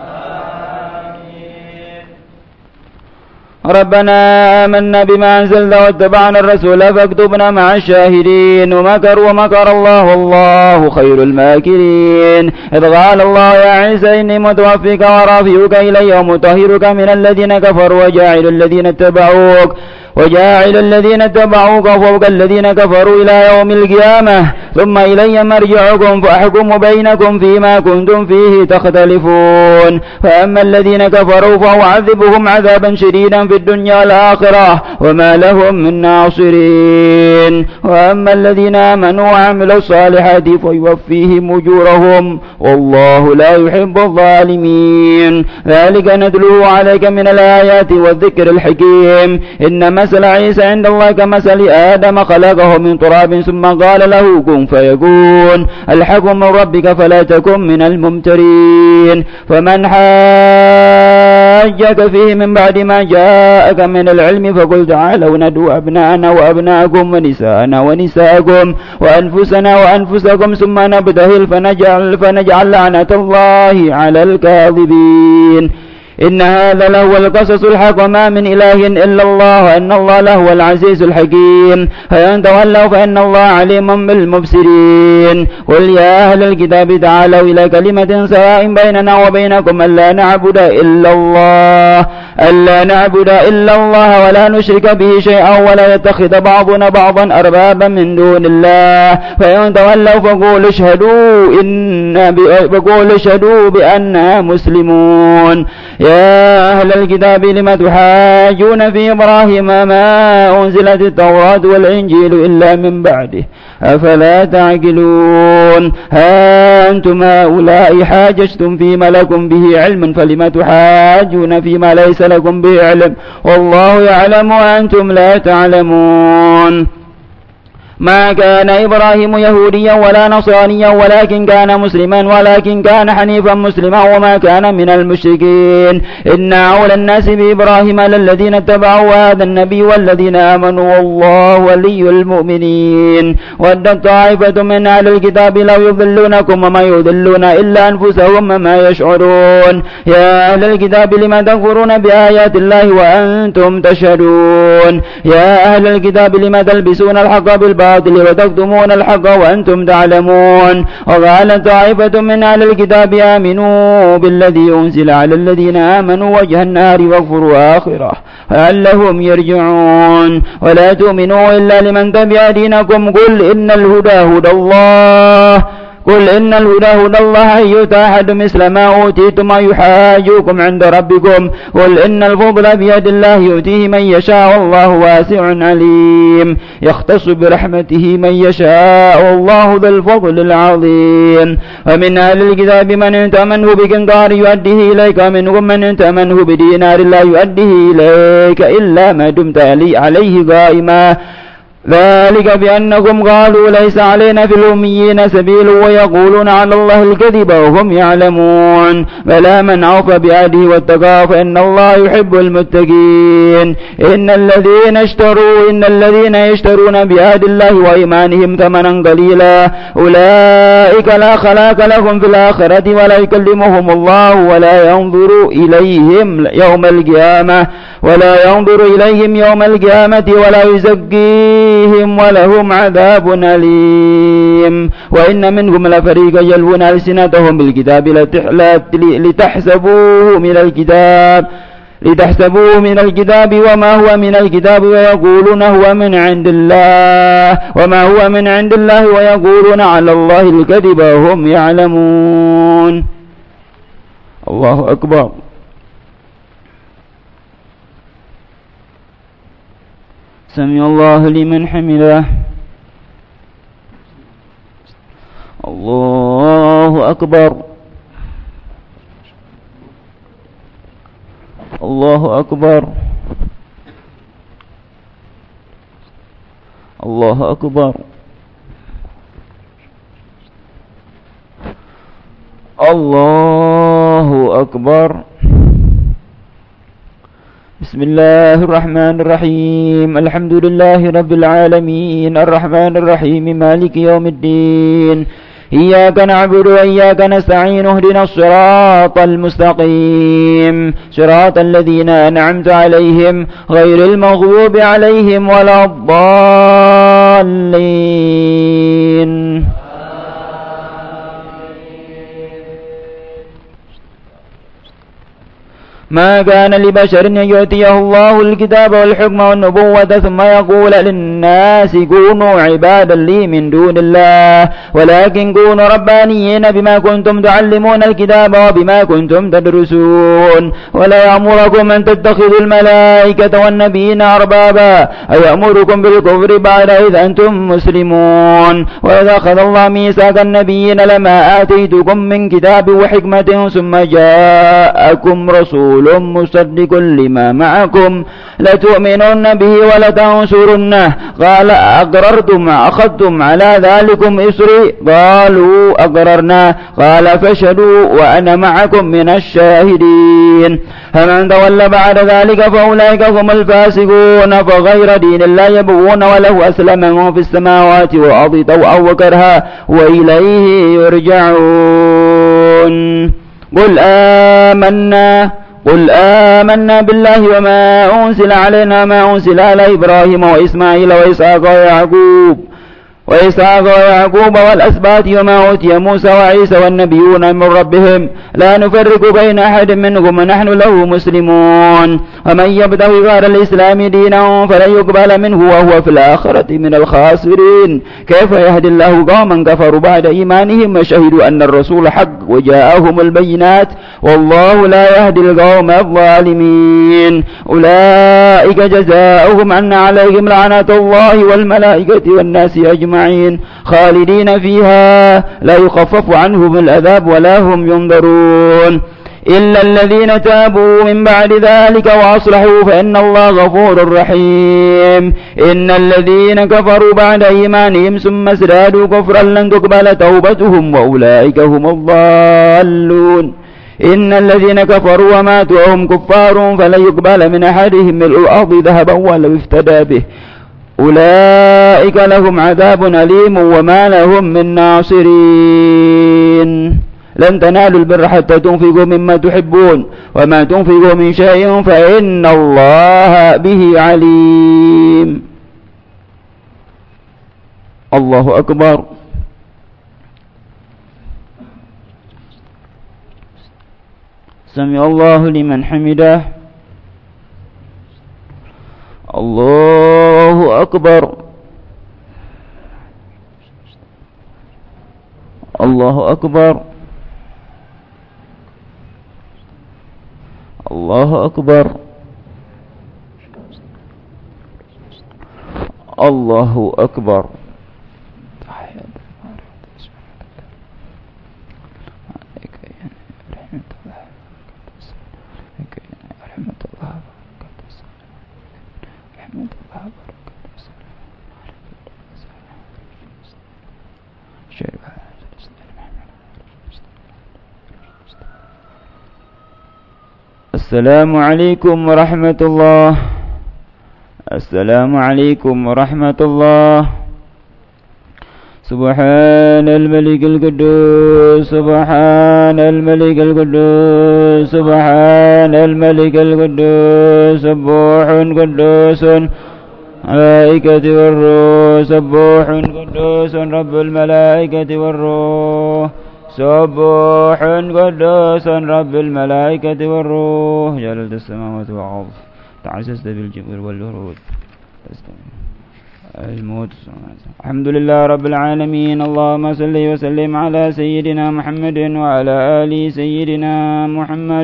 ربنا آمنا بما أنزلت واتبعنا الرسول فاكتبنا مع الشاهدين. ومكروا ومكر الله والله خير الماكرين. إذ قال الله يا عيسى إني متوفيك ورافعك إلي ومطهرك من الذين كفروا وجاعل الذين اتبعوك وجاعل الذين اتبعوك فوق الذين كفروا إلى يوم القيامة. ثم إلي مرجعكم فأحكم بينكم فيما كنتم فيه تختلفون. فأما الذين كفروا فأعذبهم عذابا شديدا في الدنيا والآخرة وما لهم من ناصرين. وأما الذين آمنوا وعملوا الصالحات فيوفيهم أجورهم والله لا يحب الظالمين. ذلك نتلوه عليك من الآيات والذكر الحكيم. إنما مثل عيسى عند الله كمثل آدم خلقه من تراب ثم قال له كن فيكون الحق من ربك فلا تكن من الممترين فمن حاجك فيه من بعد ما جاءك من العلم فقل تعالوا ندعو أبناءنا وأبناءكم ونساءنا ونساءكم وأنفسنا وأنفسكم ثم نبتهل فنجعل, فنجعل لعنة الله على الكاذبين إن هذا لهو القصص الحق وما من إله إلا الله وأن الله لهو العزيز الحكيم فإن تولوا فإن الله عليم بالمفسدين قل يا أهل الكتاب تعالوا إلى كلمة سواء بيننا وبينكم ألا نعبد إلا الله ألا نعبد إلا الله ولا نشرك به شيئا ولا يتخذ بعضنا بعضا أربابا من دون الله فإن تولوا فقولوا اشهدوا إن فقولوا اشهدوا بأننا مسلمون يا أهل الكتاب لم تحاجون في إبراهيم ما أنزلت التوراة والإنجيل إلا من بعده أفلا تعقلون ها أنتم هؤلاء حاججتم فيما لكم به علم فلم تحاجون فيما ليس لكم به علم والله يعلم وأنتم لا تعلمون ما كان إبراهيم يهوديا ولا نصرانيا ولكن كان مسلما ولكن كان حنيفا مسلما وما كان من المشركين إن أولى الناس بإبراهيم للذين اتبعوا هذا النبي والذين آمنوا والله ولي المؤمنين ودت طائفة من أهل الكتاب لو يضلونكم وما يضلون إلا أنفسهم وما يشعرون يا أهل الكتاب لما تكفرون بآيات الله وأنتم تشهدون يا أهل الكتاب لما تلبسون الحق بالباطل وتكتمون الحق وأنتم تعلمون وقال طائفة من أهل الكتاب آمنوا بالذي أنزل على الذين آمنوا وجه النار واكفروا آخره لعلهم يرجعون ولا تؤمنوا إلا لمن تبع دينكم قل إن الهدى هدى الله قل إن الهدى هدى الله أن يؤتى أحد مثل ما أوتيتم يحاجوكم عند ربكم قل إن الفضل بيد الله يؤتيه من يشاء والله واسع عليم يختص برحمته من يشاء والله ذو الفضل العظيم ومن أهل الكتاب من إن تأمنه بقنطار يؤديه إليك ومنهم من إن تأمنه بدينار لا يؤديه إليك إلا ما دمت عليه قائما ذلك بأنكم قالوا ليس علينا في الأميين سبيل ويقولون على الله الكذب وهم يعلمون بلى من أوفى بعهده واتقى فإن الله يحب المتقين إن الذين اشتروا إن الذين يشترون بعهد الله وإيمانهم ثمنا قليلا أولئك لا خلاق لهم في الآخرة ولا يكلمهم الله ولا ينظر إليهم يوم القيامة ولا ينظر إليهم يوم القيامة ولا يزكيهم ولهم عذاب أليم وإن منهم لفريقا يلوون ألسنتهم بالكتاب لتحسبوه من الكتاب لتحسبوه من الكتاب وما هو من الكتاب ويقولون هو من عند الله وما هو من عند الله ويقولون على الله الكذب وهم يعلمون. الله أكبر. سمع الله لمن حمده. الله أكبر. الله أكبر. الله أكبر. الله أكبر. بسم الله الرحمن الرحيم الحمد لله رب العالمين الرحمن الرحيم مالك يوم الدين إياك نعبد وإياك نستعين اهدنا الصراط المستقيم صراط الذين أنعمت عليهم غير المغضوب عليهم ولا الضالين. ما كان لبشر أن يؤتيه الله الكتاب والحكم والنبوة ثم يقول للناس كونوا عبادا لي من دون الله ولكن كونوا ربانيين بما كنتم تعلمون الكتاب وبما كنتم تدرسون ولا يأمركم أن تتخذوا الملائكة والنبيين أربابا أيأمركم بالكفر بعد إذ أنتم مسلمون وإذا أخذ الله ميثاق النبيين لما آتيتكم من كتاب وحكمة ثم جاءكم رسول رسول مصدق لما معكم لتؤمنن به ولتنصرنه قال أقررتم أخذتم على ذلكم إصري قالوا أقررنا قال فاشهدوا وأنا معكم من الشاهدين فمن تولى بعد ذلك فأولئك هم الفاسقون فغير دين الله يبغون وله أسلم من في السماوات والأرض طوعا وكرها وإليه يرجعون قل آمنا قل آمنا بالله وما أنزل علينا ما أنزل على إبراهيم وإسماعيل وإسحاق ويعقوب وإسحاق ويعقوب والأسباط وما أوتي موسى وعيسى والنبيون من ربهم لا نفرق بين أحد منهم ونحن له مسلمون ومن يبتغي غير الإسلام دينا فلن يقبل منه وهو في الآخرة من الخاسرين كيف يهدي الله قوما كفروا بعد إيمانهم وشهدوا أن الرسول حق وجاءهم البينات والله لا يهدي القوم الظالمين أولئك جزاؤهم أن عليهم لعنة الله والملائكة والناس أجمعين خالدين فيها لا يخفف عنهم العذاب ولا هم ينظرون إلا الذين تابوا من بعد ذلك وأصلحوا فإن الله غفور رحيم إن الذين كفروا بعد إيمانهم ثم ازدادوا كفرا لن تقبل توبتهم وأولئك هم الضالون إن الذين كفروا وماتوا وهم كفار فلن يقبل من أحدهم ملء الأرض ذهبا ولو افتدى به أولئك لهم عذاب أليم وما لهم من ناصرين لن تنالوا البر حتى تنفقوا مما تحبون وما تنفقوا من شيء فإن الله به عليم الله أكبر سمع الله لمن حمده الله أكبر الله أكبر الله أكبر الله أكبر السلام عليكم ورحمة الله السلام عليكم ورحمة الله سبحان الملك القدوس سبحان الملك القدوس سبحان الملك القدوس سبوح قدوس الملائكة والروح سبوح قدوس رب الملائكة والروح سبوح قدوس رب الملائكة والروح جلالة السماوات والأرض تعززت بالجبر والورود الموت الحمد لله رب العالمين اللهم صل وسلم على سيدنا محمد وعلى آل سيدنا محمد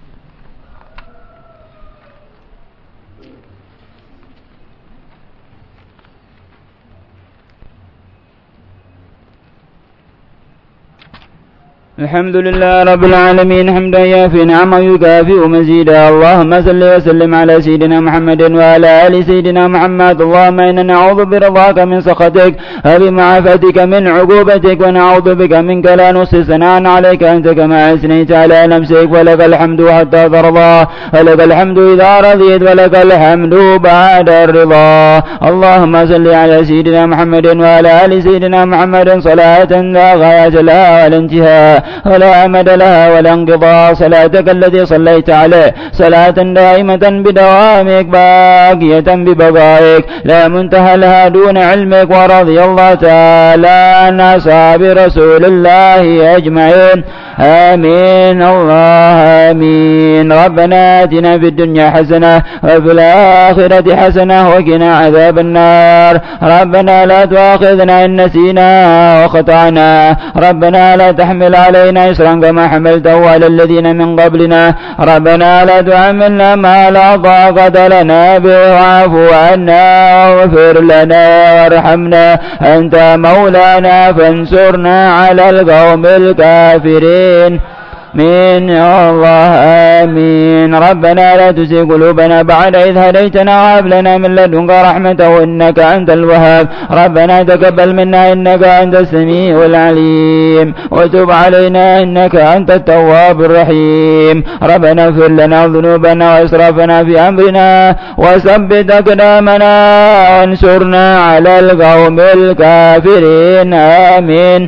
الحمد لله رب العالمين حمدا يافي نعما يكافئ مزيدا اللهم صل وسلم على سيدنا محمد وعلى آل سيدنا محمد اللهم إنا نعوذ برضاك من سخطك وبمعافتك من عقوبتك ونعوذ بك منك لا نحصي ثناء عليك أنت كما أثنيت على نفسك ولك الحمد حتى ترضى ولك الحمد إذا رضيت ولك الحمد بعد الرضا اللهم صل على سيدنا محمد وعلى آل سيدنا محمد صلاة لا غاية لها ولا انتهاء ولا أمد لها ولا انقضاء صلاتك التي صليت عليه صلاة دائمة بدوامك باقية ببقائك لا منتهى لها دون علمك ورضي الله تعالى عن أصحاب رسول الله أجمعين آمين الله آمين ربنا آتنا في الدنيا حسنة وفي الآخرة حسنة وقنا عذاب النار ربنا لا تؤاخذنا إن نسينا وخطأنا ربنا لا تحمل علينا إصرا كما حملته على الذين من قبلنا ربنا لا تحملنا ما لا طاقة لنا به واعف عنا واغفر لنا وارحمنا أنت مولانا فانصرنا على القوم الكافرين آمين يا الله آمين. ربنا لا تزغ قلوبنا بعد إذ هديتنا وهب لنا من لدنك رحمة إنك أنت الوهاب. ربنا تقبل منا إنك أنت السميع العليم وتب علينا إنك أنت التواب الرحيم. ربنا اغفر لنا ذنوبنا وإسرافنا في أمرنا وثبت أقدامنا وانصرنا على القوم الكافرين. آمين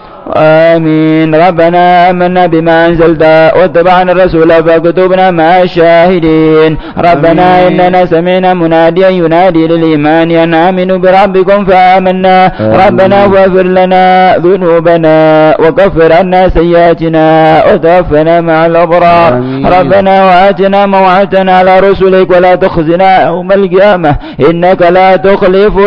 آمين. ربنا آمنا بما أنزلت واتبعنا الرسول فاكتبنا مع الشاهدين. ربنا إننا سمعنا مناديا ينادي للإيمان أن آمنوا بربكم فآمنا. ربنا واغفر لنا ذنوبنا وكفر عنا سيئاتنا وتوفنا مع الأبرار. ربنا وآتنا موعدنا على رسلك ولا تخزنا يوم القيامة إنك لا تخلف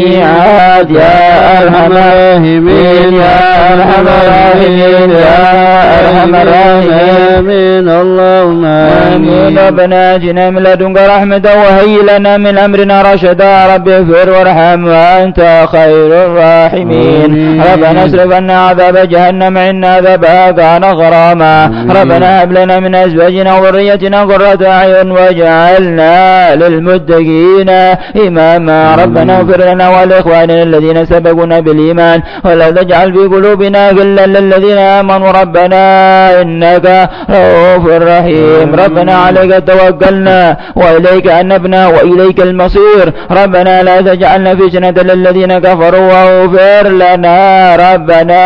الميعاد يا أرحم الراحمين يا أرحم الراحمين يا أرحم الراحمين. اللهم آمين. ربنا آتنا من لدنك رحمة وهيئ لنا من أمرنا رشدا. رب اغفر وارحم وأنت خير الراحمين. ربنا اصرف عنا عذاب جهنم إن عذابها كان غراما. ربنا هب لنا من أزواجنا وذريتنا قرة أعين واجعلنا للمتقين إماما. ربنا اغفر لنا ولإخواننا الذين سبقونا بالإيمان ولا تجعل في قلوبنا غلا للذين آمنوا ربنا إنك رؤوف رحيم. ربنا عليك توكلنا وإليك أنبنا وإليك المصير. ربنا لا تجعلنا فتنة للذين كفروا واغفر لنا ربنا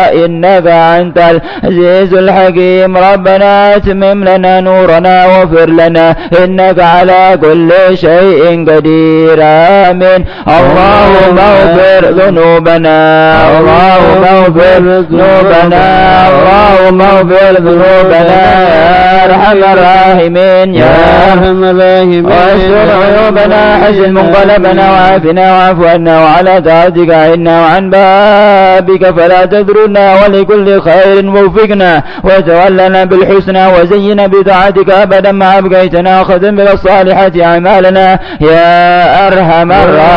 إنك أنت العزيز الحكيم. ربنا أتمم لنا نورنا واغفر لنا إنك على كل شيء قدير. آمين. اللهم اغفر ذنوبنا اللهم اغفر ذنوبنا اللهم اغفر ذنوبنا يا أرحم الراحمين يا أرحم الراحمين. واستر عيوبنا حسن منقلبنا وعافنا واعف عنا وعلى طاعتك عنا وعن بابك فلا تذرنا ولكل خير وفقنا وتولنا بالحسنى وزينا بطاعتك أبدا ما أبقيتنا وختم بالصالحات أعمالنا يا أرحم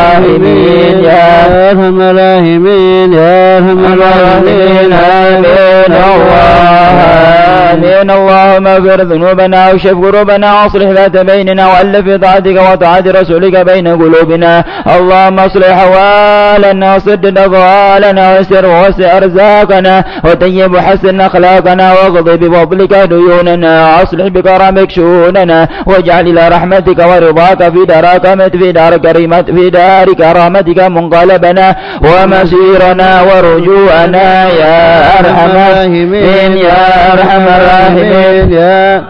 الراحمين يا أرحم الراحمين يا أرحم الراحمين. آمين الله آمين. اللهم اغفر ذنوبنا واكشف كروبنا واصلح ذات بيننا وألف في طاعتك وطاعة رسولك بين قلوبنا. اللهم اصلح أحوالنا وسدد أقوالنا ويسر ووسع أرزاقنا وطيب وحسن أخلاقنا واقض بفضلك ديوننا واصلح بكرمك شؤوننا واجعل إلى رحمتك ورضاك في دار في دار كريمة في دار كرامتك منقلبنا ومسيرنا ورجوعنا يا أرحم الراحمين يا أرحم الراحمين يا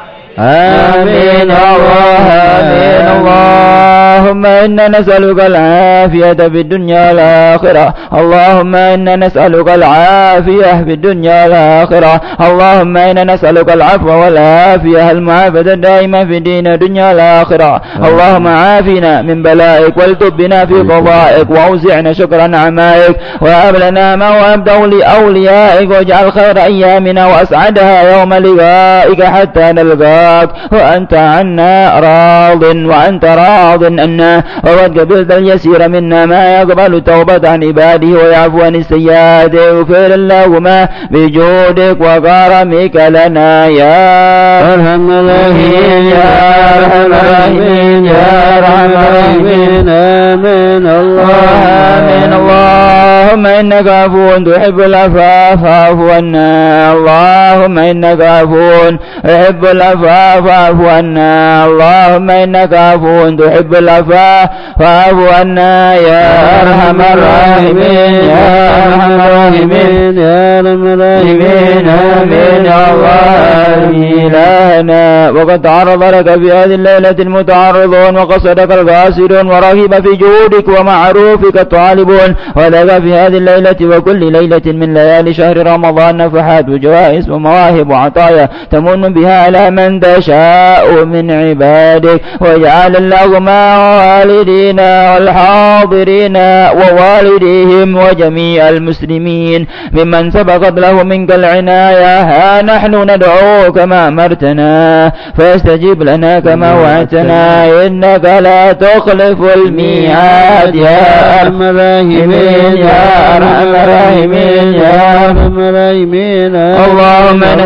آمين الله آمين. اللهم إنا نسألك العافية في الدنيا والآخرة. اللهم إنا نسألك العافية في الدنيا والآخرة. اللهم إنا نسألك العفو والعافية المعافاة الدائمة في دين الدنيا والآخرة. اللهم عافنا من بلائك والتبنا في قضائك وأوزعنا شكر نعمائك وهب لنا ما وهبت لأوليائك واجعل خير أيامنا وأسعدها يوم لقائك حتى نلقاك وأنت عنا راض وأنت راض عنا وقد قبلت اليسير منا ما يقبل توبة عن عباده ويعفو عن السيئات وغفر اللهم بجودك وكرمك لنا يا أرحم الراحمين يا أرحم الراحمين يا أرحم الراحمين. آمين الله آمين. اللهم إنك عفو تحب العفو فاعف عنا. اللهم إنك عفو تحب العفو فاعف عنا. اللهم إنك عفو تحب العفو فاعف عنا يا أرحم الراحمين يا أرحم الراحمين يا أرحم الراحمين. آمين يا الله إلهنا. وقد تعرض لك في هذه الليلة المتعرضون وقصدك القاصدون ورغب في جودك ومعروفك الطالبون ولك في هذه الليلة وكل ليلة من ليالي شهر رمضان نفحات وجوائز ومواهب وعطايا تمن بها على من تشاء من عبادك. واجعل اللهم والدينا والحاضرين ووالديهم وجميع المسلمين ممن سبقت له منك العناية. ها نحن ندعوك ما أمرتنا فاستجب لنا كما وعدتنا إنك لا تخلف الميعاد يا أرحم الراحمين يا أرحم الراحمين يا أرحم الراحمين. اللهم نسألك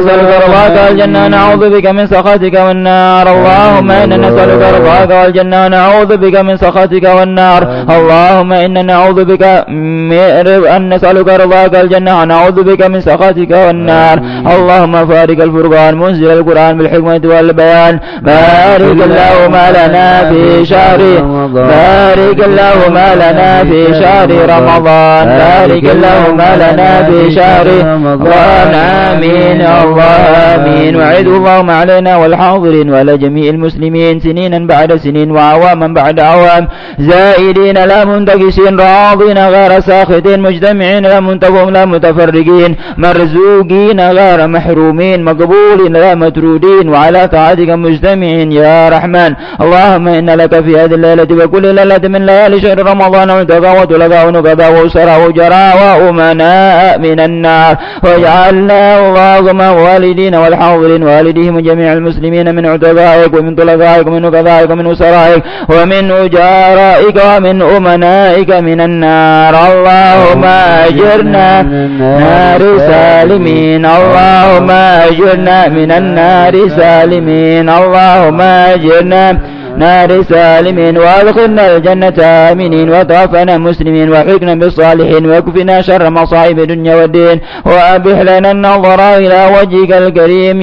رضاك والجنة ونعوذ بك من سخطك والنار اللهم إنا نسألك رضاك والجنة ونعوذ بك من سخطك والنار اللهم إنا نعوذ بك أن نسألك رضاك والجنة ونعوذ بك من سخطك والنار اللهم فارق الفرقان منزل القرآن بالحكمة والبيان بارك اللهم لنا في شهر بارك اللهم لنا في شهر رمضان بارك اللهم لنا في شهر رمضان آمين يا الله آمين وعد اللهم علينا والحاضرين وعلى جميع المسلمين سنينا بعد سنين وعواما بعد عوام زائدين لا منتكسين راضين غير ساخطين مجتمعين لا منتفهم لا متفرقين مرزوقين غير محرومين مقبولين لا مترودين وعلى طاعتك مجتمعين يا رحمن اللهم إن لك في هذه الليلة وكل ليلة من ليالي شهر رمضان وتقى وتلقى ونقضى وأسرى وجرى وأمناء من النار واجعلنا اللهم والدين والحاضرين والديهم جميع المسلمين من عتقائك ومن طلقائك ومن نقضائك ومن أسرائك ومن أجارائك ومن أمنائك من النار اللهم أجرنا نار سالمين اللهم أجرنا من النار سالمين اللهم أجرنا نار سالمين وادخلنا الجنة آمنين وتوفنا مسلمين وحكنا بالصالحين وكفنا شر مصائب الدنيا والدين وأبح لنا النظر إلى وجهك الكريم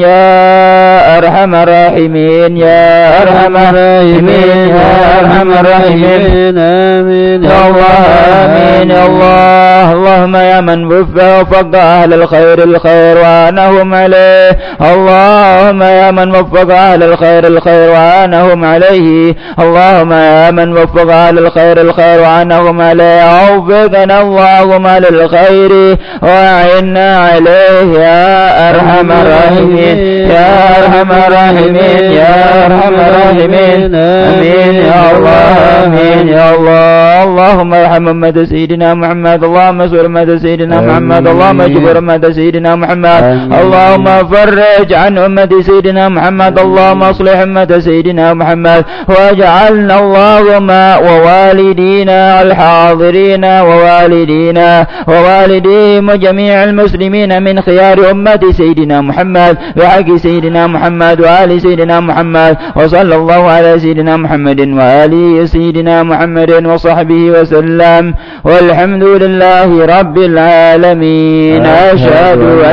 يا أرحم الراحمين يا أرحم الراحمين يا أرحم الراحمين آمين يا الله آمين يا الله اللهم يا من وفق أهل الخير الخير وأنهم عليه اللهم يا من وفق أهل الخير الخير وأنهم عليه اللهم يا من وفق أهل الخير الخير وعنهم عليه أوفقنا اللهم للخير وأعنا عليه يا أرحم الراحمين يا أرحم الراحمين يا أرحم الراحمين آمين يا الله آمين يا الله اللهم ارحم أمة سيدنا محمد اللهم اسر أمة سيدنا محمد اللهم اجبر أمة سيدنا محمد اللهم فرج عن أمة سيدنا محمد اللهم اصلح أمة سيدنا محمد واجعلنا اللهم ووالدينا الحاضرين ووالدينا ووالديهم وجميع المسلمين من خيار أمة سيدنا محمد بحق سيدنا محمد وآل سيدنا محمد وصلى الله على سيدنا محمد وآل سيدنا محمد وصحبه وسلم والحمد لله رب العالمين أشهد أن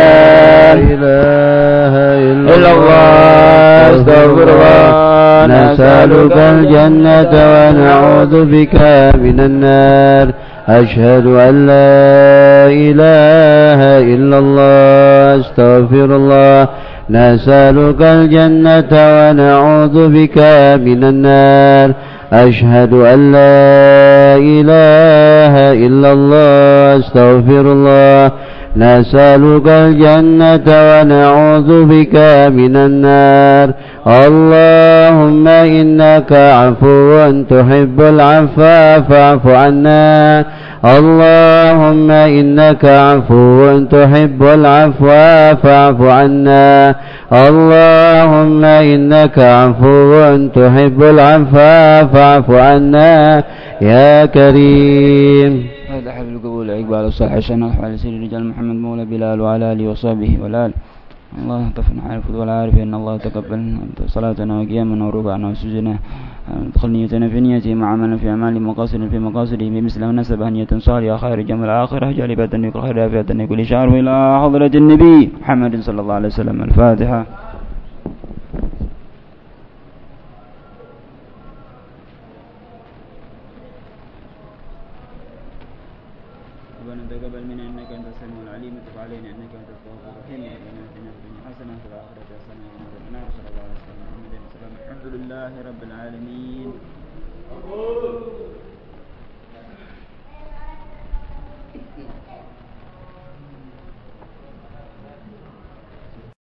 لا إله إلا الله أستغفر الله نسألك الجنة ونعوذ بك من النار أشهد أن لا إله إلا الله أستغفر الله نسألك الجنة ونعوذ بك من النار أشهد أن لا إله إلا الله أستغفر الله نسألك الجنة ونعوذ بك من النار اللهم إنك عفو تحب العفو فاعف عنا اللهم إنك عفو تحب العفو فاعف عنا اللهم إنك عفو تحب العفو فاعف عنا يا كريم. هذا حفل القبول إقبال الصالح عشان على سيد رجال محمد مولى بلال وعلى آله وصحبه والآل. الله طفنا عارف والعارف إن الله تقبل صلاتنا وقيامنا وركوعنا وسجودنا ادخل نيتنا في نيته مع عملنا في أعمال مقاصد في مقاصده بمثل ونسب نية صالحة خير جمع الآخرة جالبة يكون خير آفية كل شعر إلى حضرة النبي محمد صلى الله عليه وسلم. الفاتحة. ربنا تقبل منا إنك أنت السميع العليم وتب علينا إنك أنت التواب الرحيم ربنا آتنا في الدنيا حسنة وفي الآخرة حسنة وقنا عذاب النار صلى الله عليه وسلم. الحمد لله رب العالمين.